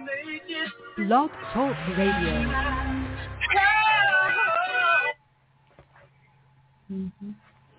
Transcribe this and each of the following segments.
Blog Talk Radio. Mm-hmm.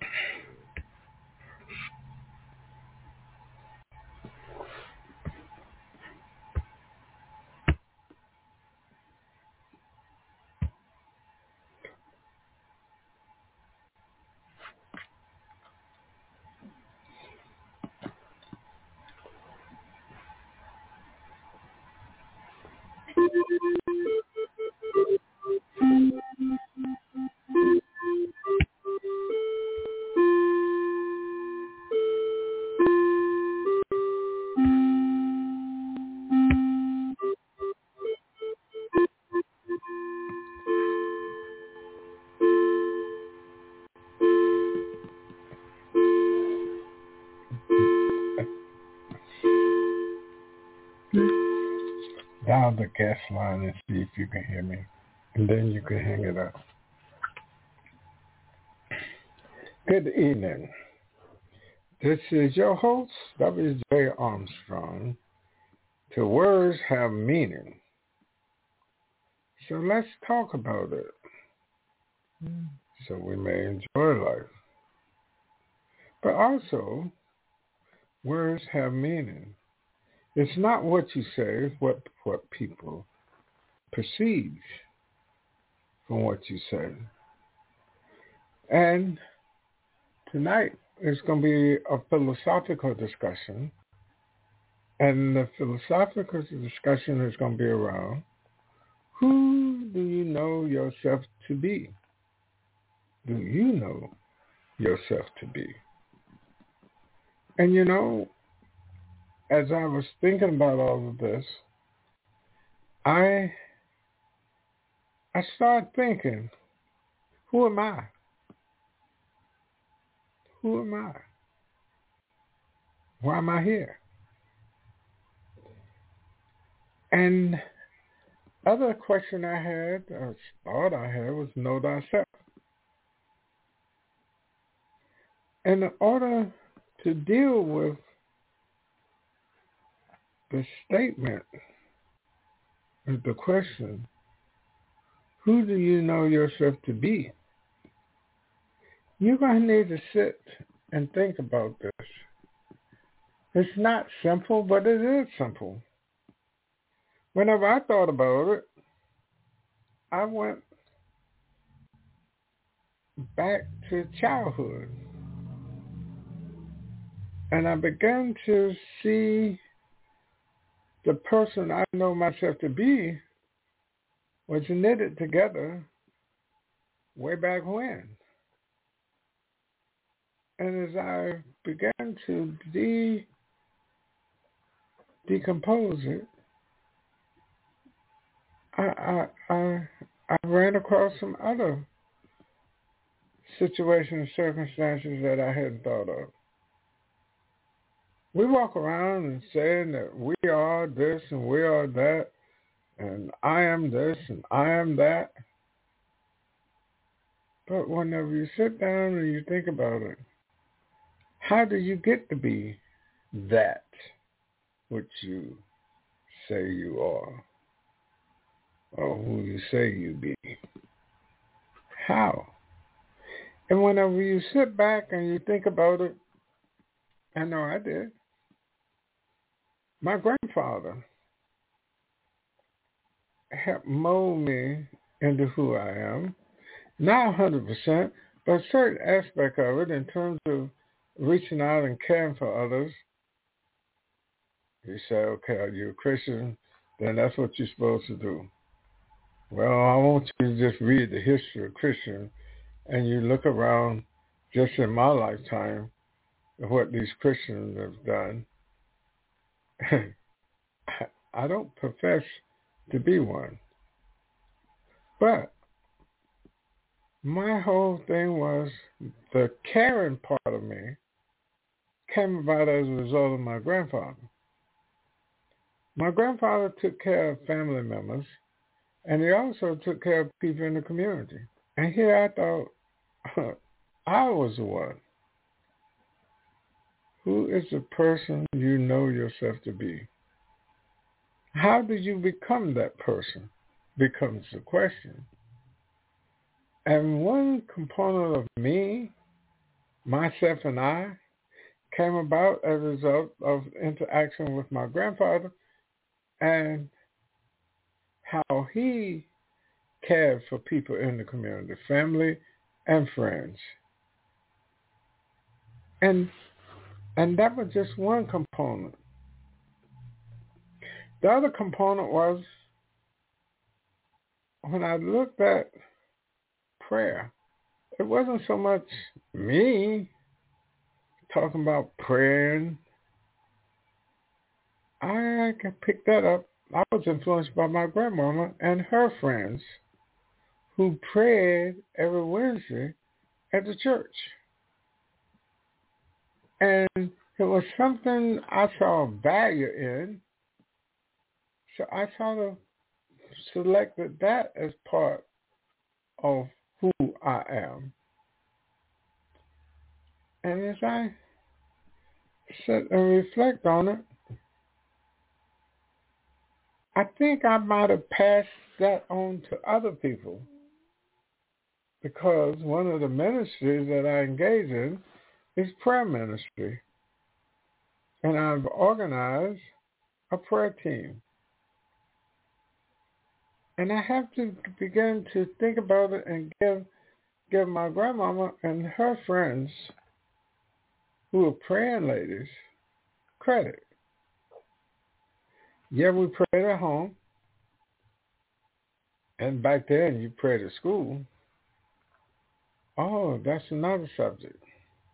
Dial the guest line and see if you can hear me, and then you can hang it up. Good evening. This is your host, W.J. Armstrong. To words have meaning. So let's talk about it so we may enjoy life. But also, words have meaning. It's not what you say, it's what people perceive from what you say. And tonight is going to be a philosophical discussion. And the philosophical discussion is going to be around, who do you know yourself to be? Do you know yourself to be? And you know, as I was thinking about all of this, I started thinking, who am I? Who am I? Why am I here? And other question I had, or thought I had, was know thyself. And in order to deal with the statement of the question, who do you know yourself to be? You're going to need to sit and think about this. It's not simple, but it is simple. Whenever I thought about it, I went back to childhood. And I began to see the person I know myself to be was knitted together way back when. And as I began to decompose it, I ran across some other situations, circumstances that I hadn't thought of. We walk around and saying that we are this and we are that, and I am this and I am that. But whenever you sit down and you think about it, how do you get to be that which you say you are, or who you say you be? How? And whenever you sit back and you think about it, I know I did. My grandfather helped mold me into who I am. Not 100%, but a certain aspect of it in terms of reaching out and caring for others. You say, okay, are you a Christian? Then that's what you're supposed to do. Well, I want you to just read the history of Christian, and you look around just in my lifetime of what these Christians have done. I don't profess to be one. But my whole thing was the caring part of me came about as a result of my grandfather. My grandfather took care of family members, and he also took care of people in the community. And here I thought, I was the one. Who is the person you know yourself to be? How did you become that person? Becomes the question. And one component of me, myself and I, came about as a result of interaction with my grandfather and how he cared for people in the community, family and friends. And that was just one component. The other component was when I looked at prayer, it wasn't so much me talking about praying. I could pick that up. I was influenced by my grandmama and her friends who prayed every Wednesday at the church. And it was something I saw value in, so I sort of selected that as part of who I am. And as I sit and reflect on it, I think I might have passed that on to other people because one of the ministries that I engage in is prayer ministry. And I've organized a prayer team. And I have to begin to think about it and give my grandmama and her friends who are praying ladies credit. Yeah, we prayed at home. And back then you prayed at school. Oh, that's another subject.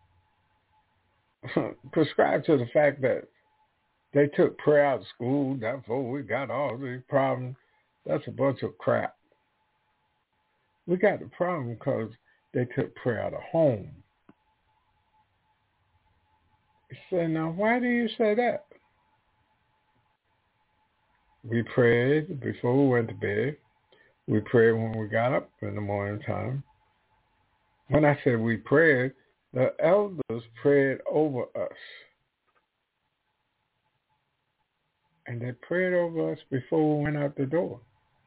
Prescribe to the fact that they took prayer out of school, therefore we got all these problems. That's a bunch of crap. We got the problem because they took prayer out of home. You say, now why do you say that? We prayed before we went to bed. We prayed when we got up in the morning time. When I said we prayed, the elders prayed over us. And they prayed over us before we went out the door.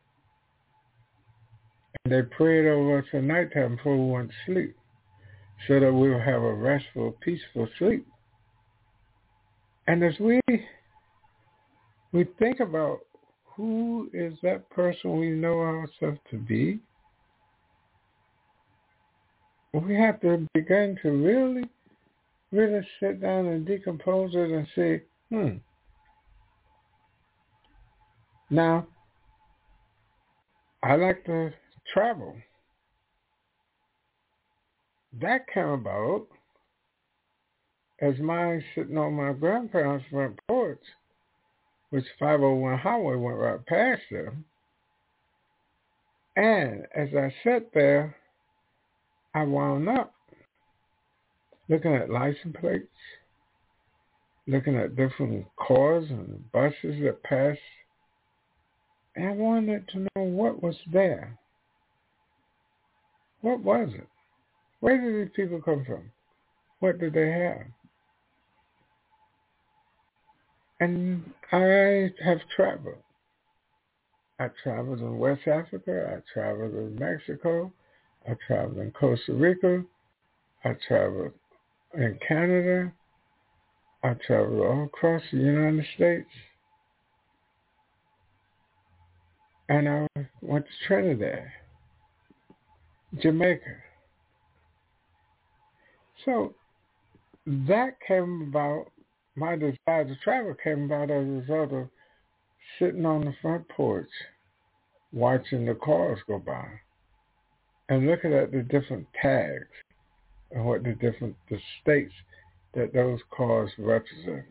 And they prayed over us at nighttime before we went to sleep so that we will have a restful, peaceful sleep. And as we think about who is that person we know ourselves to be, we have to begin to really sit down and decompose it and say, Now, I like to travel. That came about as mine sitting on my grandparents' front porch, which 501 highway went right past them. And as I sat there, I wound up looking at license plates, looking at different cars and buses that passed. And I wanted to know what was there. What was it? Where did these people come from? What did they have? And I have traveled. I traveled in West Africa. I traveled in Mexico. I traveled in Costa Rica. I traveled in Canada. I traveled all across the United States. And I went to Trinidad, Jamaica. So that came about, my desire to travel came about as a result of sitting on the front porch, watching the cars go by, and looking at the different tags and what the states that those cars represent.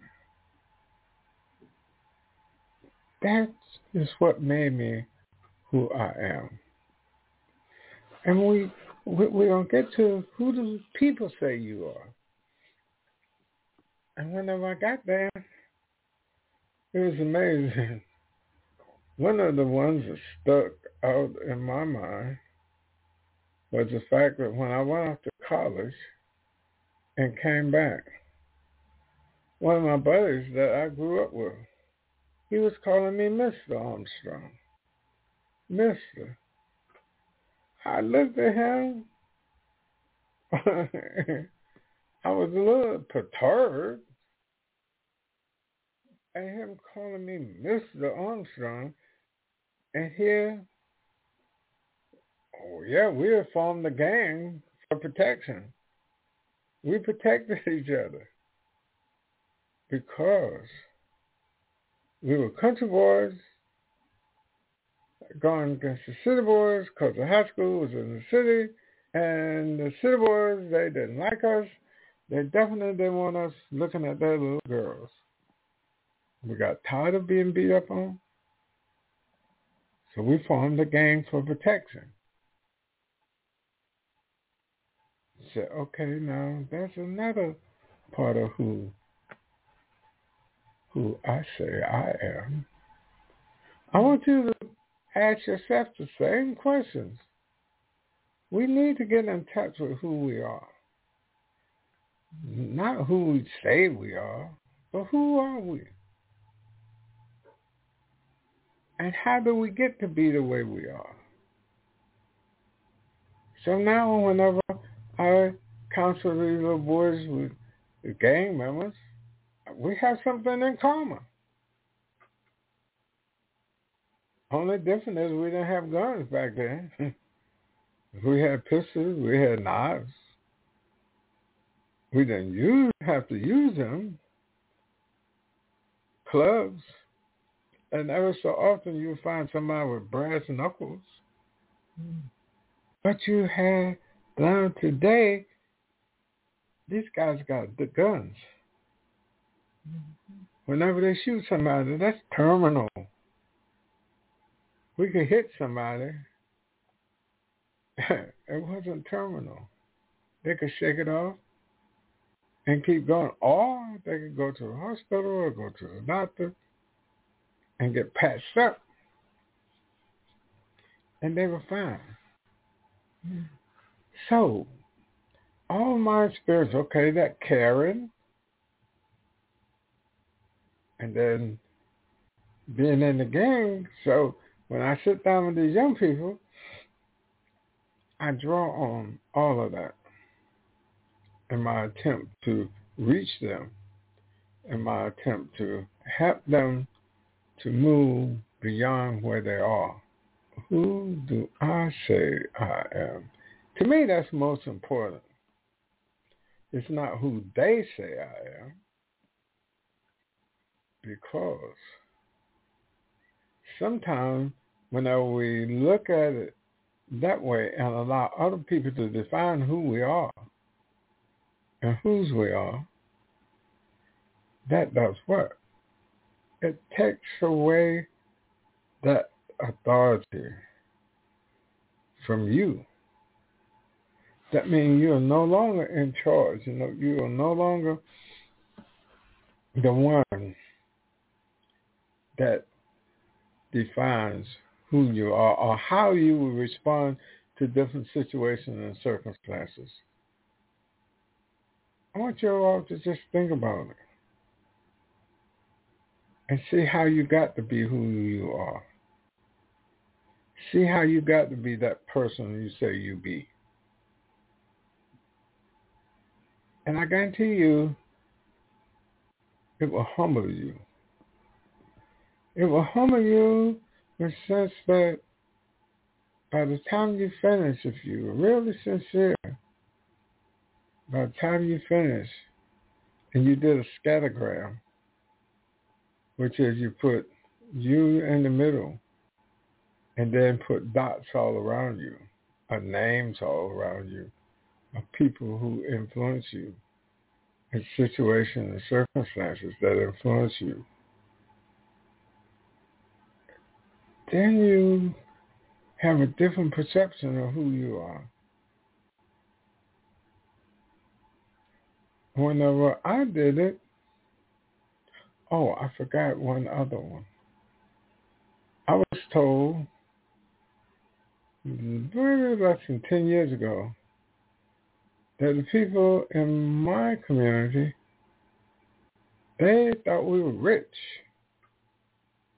That is what made me who I am. And we don't get to who do people say you are. And whenever I got there, it was amazing. One of the ones that stuck out in my mind was the fact that when I went off to college and came back, one of my buddies that I grew up with He was calling me Mr. Armstrong. Mr. I looked at him. I was a little perturbed at him calling me Mr. Armstrong. And here, oh yeah, we had formed a gang for protection. We protected each other because we were country boys going against the city boys because the high school was in the city. And the city boys, they didn't like us. They definitely didn't want us looking at their little girls. We got tired of being beat up on. So we formed a gang for protection. Said, okay, now that's another part of who I say I am. I want you to ask yourself the same questions. We need to get in touch with who we are. Not who we say we are, but who are we? And how do we get to be the way we are? So now whenever I counsel these little boys with the gang members, we have something in common. Only difference is we didn't have guns back then. We had pistols, we had knives. We didn't have to use them. Clubs. And ever so often you find somebody with brass knuckles. But you have learned today, these guys got the guns. Whenever they shoot somebody, that's terminal. We could hit somebody. It wasn't terminal. They could shake it off and keep going. Or they could go to the hospital or go to the doctor and get patched up. And they were fine. So, all my experience, okay, that caring, and then being in the gang. So when I sit down with these young people, I draw on all of that in my attempt to reach them, in my attempt to help them to move beyond where they are. Who do I say I am? To me, that's most important. It's not who they say I am, because sometimes whenever we look at it that way and allow other people to define who we are and whose we are, that does what? It takes away that authority from you. That means you are no longer in charge. You are no longer the one that defines who you are or how you will respond to different situations and circumstances. I want you all to just think about it and see how you got to be who you are. See how you got to be that person you say you be. And I guarantee you, it will humble you. It will humble you in the sense that by the time you finish, if you're really sincere, by the time you finish and you did a scattergram, which is you put you in the middle and then put dots all around you, or names all around you, of people who influence you, and situations and circumstances that influence you, then you have a different perception of who you are. Whenever I did it, I forgot one other one. I was told very less than 10 years ago that the people in my community, they thought we were rich.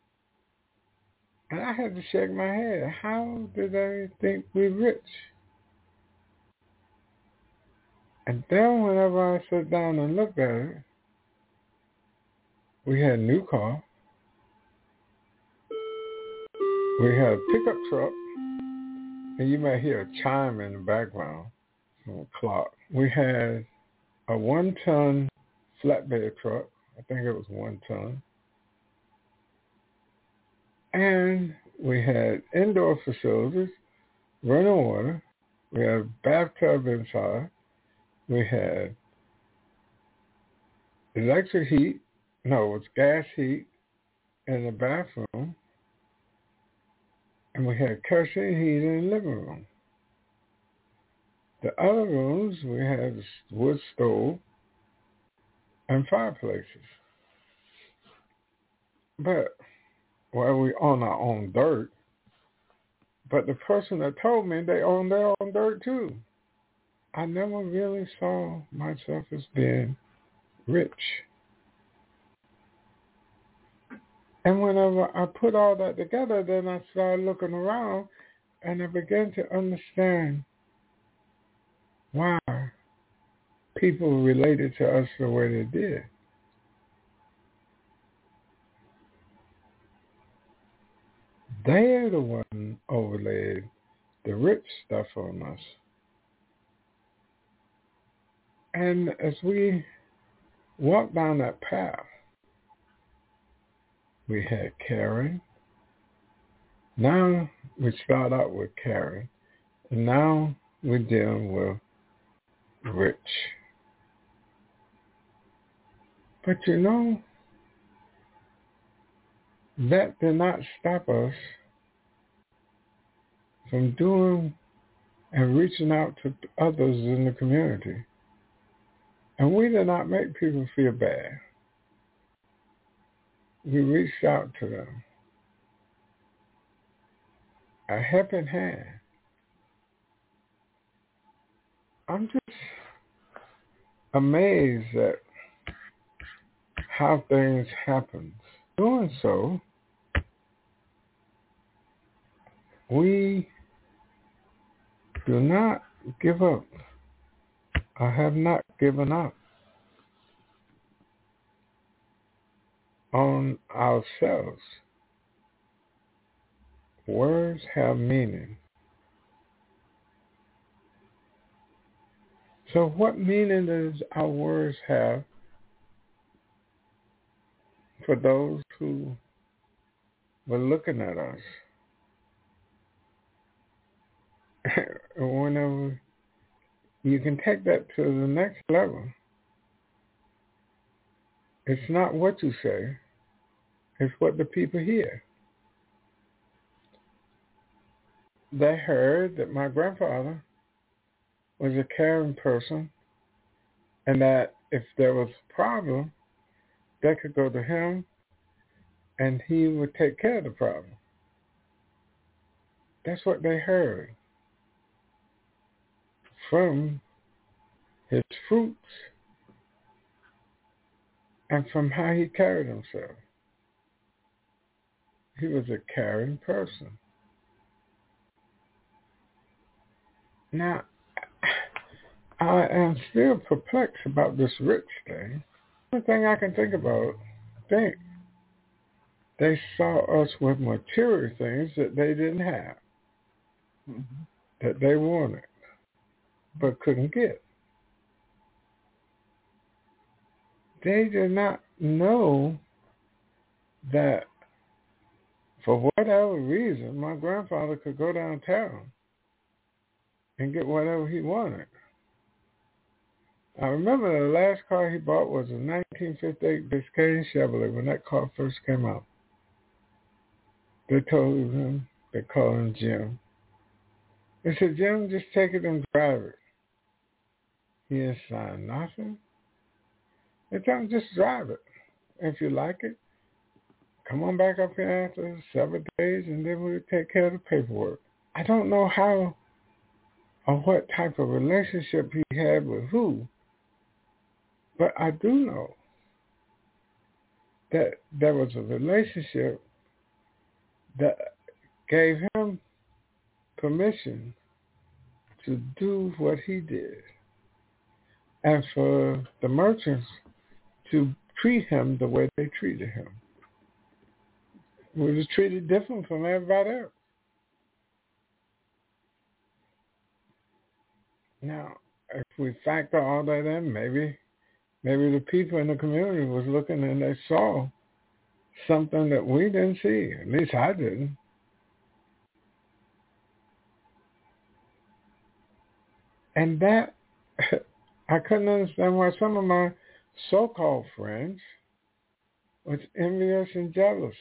And I had to shake my head. How did they think we rich? And then whenever I sat down and looked at it, we had a new car. We had a pickup truck. And you might hear a chime in the background from a clock. We had a 1-ton flatbed truck. I think it was 1 ton. And we had indoor facilities, running water. We had a bathtub inside. We had electric heat. No, it was gas heat in the bathroom. And we had kerosene heat in the living room. The other rooms, we had a wood stove and fireplaces. But, well, we own our own dirt. But the person that told me they own their own dirt too. I never really saw myself as being rich. And whenever I put all that together, then I started looking around and I began to understand why people related to us the way they did. They're the one overlaid the rich stuff on us. And as we walked down that path, we had caring. Now we start out with caring. And now we're dealing with rich. But you know, that did not stop us from doing and reaching out to others in the community. And we did not make people feel bad. We reached out to them. A helping hand. I'm just amazed at how things happen. Doing so, we do not give up. I have not given up on ourselves. Words have meaning. So what meaning does our words have for those who were looking at us? Whenever you can take that to the next level, it's not what you say, it's what the people hear. They heard that my grandfather was a caring person and that if there was a problem, they could go to him and he would take care of the problem. That's what they heard from his fruits and from how he carried himself. He was a caring person. Now, I am still perplexed about this rich thing. The only thing I can think about, they saw us with material things that they didn't have, that they wanted, but couldn't get. They did not know that for whatever reason, my grandfather could go downtown and get whatever he wanted. I remember the last car he bought was a 1958 Biscayne Chevrolet when that car first came out. They told him, they called him Jim. They said, Jim, just take it and drive it. He didn't sign nothing. They told him, just drive it. If you like it, come on back up here after 7 days and then we'll take care of the paperwork. I don't know how or what type of relationship he had with who, but I do know that there was a relationship that gave him permission to do what he did, and for the merchants to treat him the way they treated him. We was treated different from everybody else. Now, if we factor all that in, maybe the people in the community was looking and they saw something that we didn't see. At least I didn't. And that, I couldn't understand why some of my so-called friends was envious and jealous.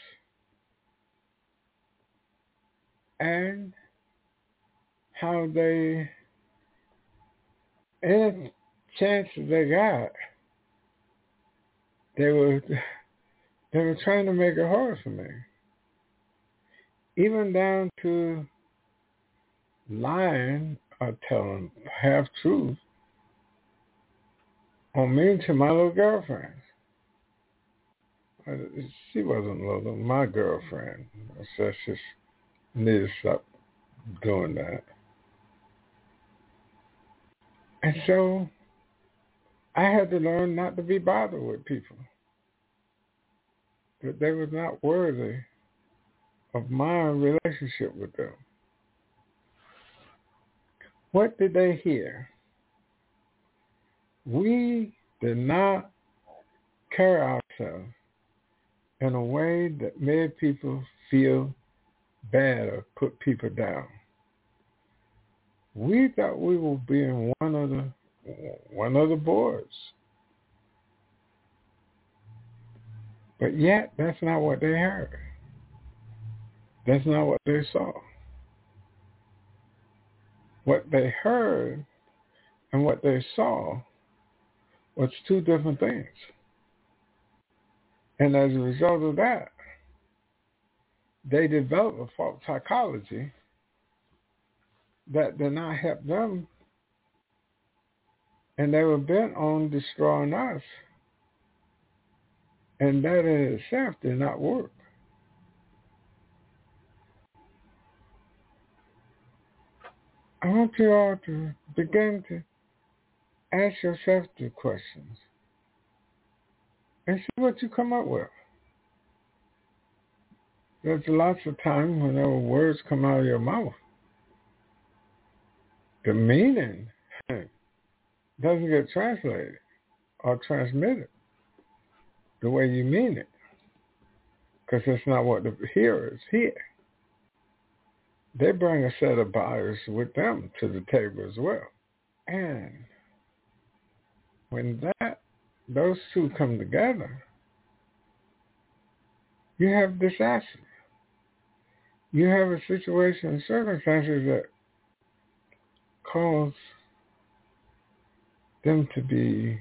And how they, any chance that they got, they were trying to make it hard for me. Even down to lying or telling half-truth on me to my little girlfriend. She wasn't little, my girlfriend. So she just needed to stop doing that. And so I had to learn not to be bothered with people. That they was not worthy of my relationship with them. What did they hear? We did not carry ourselves in a way that made people feel bad or put people down. We thought we were being one of the boards. But yet, that's not what they heard. That's not what they saw. What they heard and what they saw was two different things. And as a result of that, they developed a false psychology that did not help them, and they were bent on destroying us. And that in itself did not work. I want you all to begin to ask yourself the questions and see what you come up with. There's lots of times whenever words come out of your mouth, the meaning doesn't get translated or transmitted the way you mean it, because that's not what the hearers hear. They bring a set of bias with them to the table as well. And when those two come together, you have disaster. You have a situation and circumstances that cause them to be,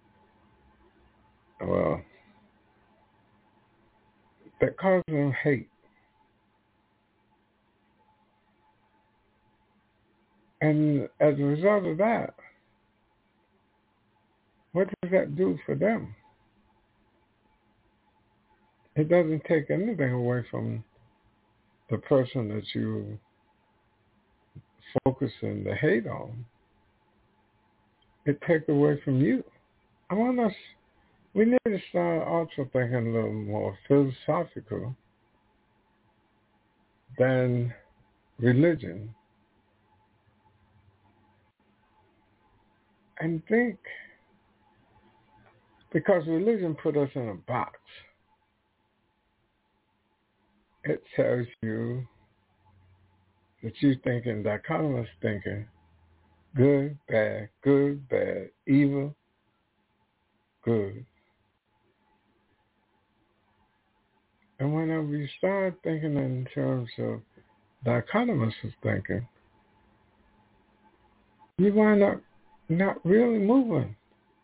that cause them hate. And as a result of that, what does that do for them? It doesn't take anything away from the person that you focusing the hate on. It takes away from you. We need to start also thinking a little more philosophical than religion. And think, because religion put us in a box. It tells you that you're thinking, dichotomous thinking, good, bad, evil, good. And whenever you start thinking in terms of dichotomous thinking, you wind up not really moving.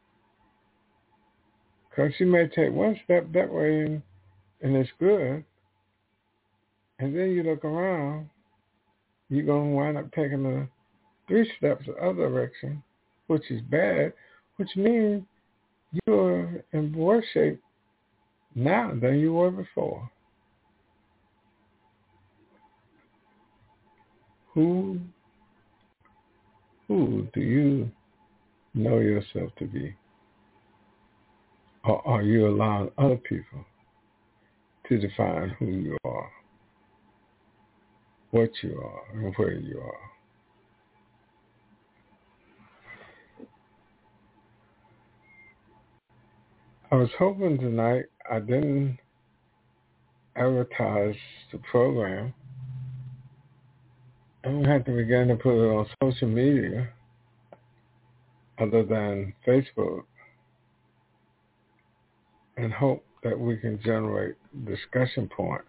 Because you may take one step that way and it's good, and then you look around, you're going to wind up taking the 3 steps the other direction, which is bad, which means you're in worse shape now than you were before. Who do you know yourself to be? Or are you allowing other people to define who you are, what you are, and where you are? I was hoping tonight I didn't advertise the program, and we had to begin to put it on social media other than Facebook, and hope that we can generate a discussion point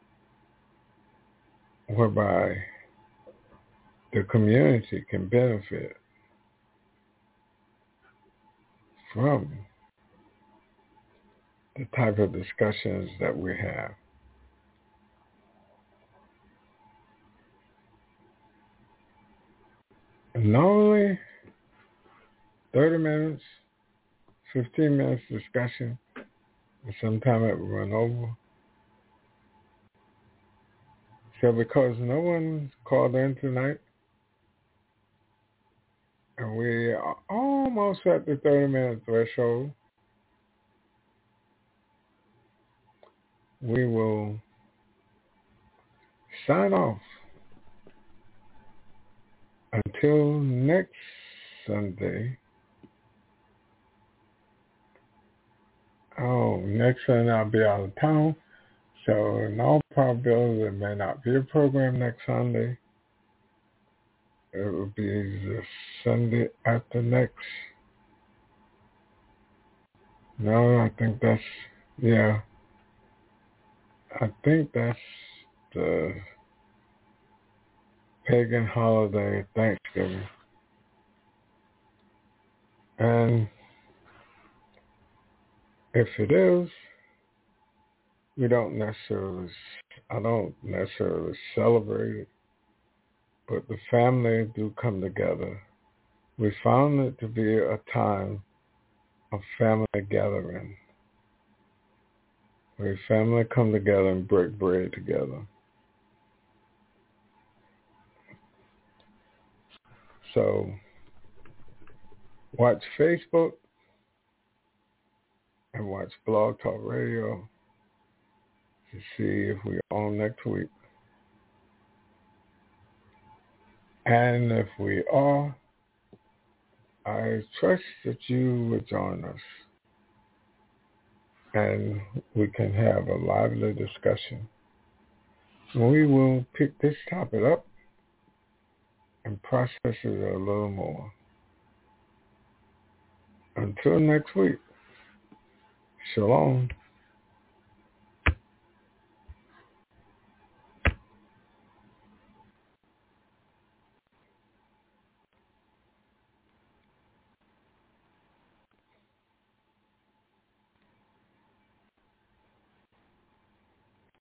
whereby the community can benefit from the type of discussions that we have. And normally 30 minutes, 15 minutes discussion, and sometimes it will run over. So because no one called in tonight, and we are almost at the 30-minute threshold, we will sign off until next Sunday. Next Sunday I'll be out of town, so in all probability there may not be a program next Sunday. It will be the Sunday after next. No, I think that's the pagan holiday, Thanksgiving. And if it is, I don't necessarily celebrate it, but the family do come together. We found it to be a time of family gathering, where family come together and break bread together. So watch Facebook and watch Blog Talk Radio to see if we're on next week. And if we are, I trust that you will join us and we can have a lively discussion. We will pick this topic up and process it a little more. Until next week, shalom.